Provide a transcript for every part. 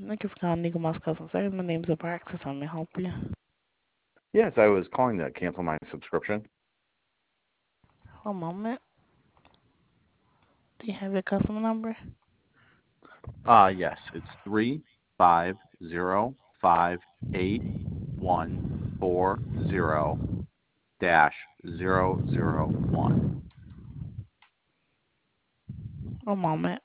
Thank you for calling Nigga Mouse Customer Service. My name is Abraxas. How may I help you? Yes, I was calling to cancel my subscription. One moment. Do you have your customer number? Yes, it's 3508140-001. One moment.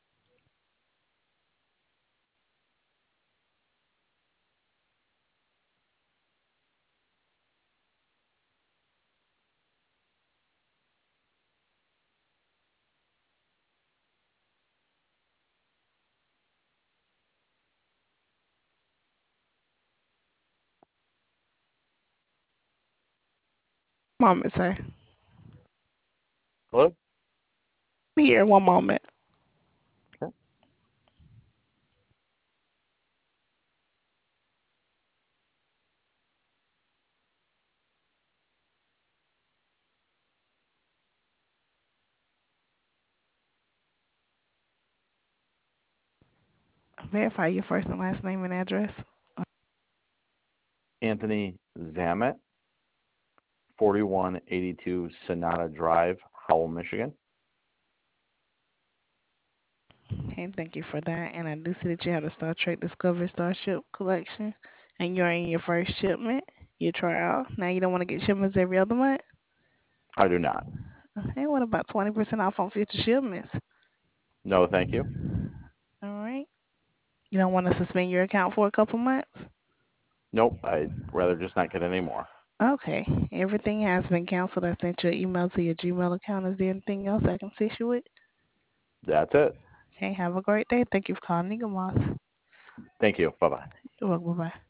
Moment, sir. Hello? Here, one moment. Sure. Verify your first and last name and address. Anthony Zamet, 4182 Sonata Drive, Howell, Michigan. Okay, thank you for that. And I do see that you have the Star Trek Discovery Starship collection, and you're in your first shipment, your trial. Now you don't want to get shipments every other month? I do not. Okay, what about 20% off on future shipments? No, thank you. All right. You don't want to suspend your account for a couple months? Nope, I'd rather just not get any more. Okay. Everything has been canceled. I sent you an email to your Gmail account. Is there anything else I can assist you with? That's it. Okay, have a great day. Thank you for calling Eagle Moss. Thank you. Bye-bye. You're welcome. Bye-bye.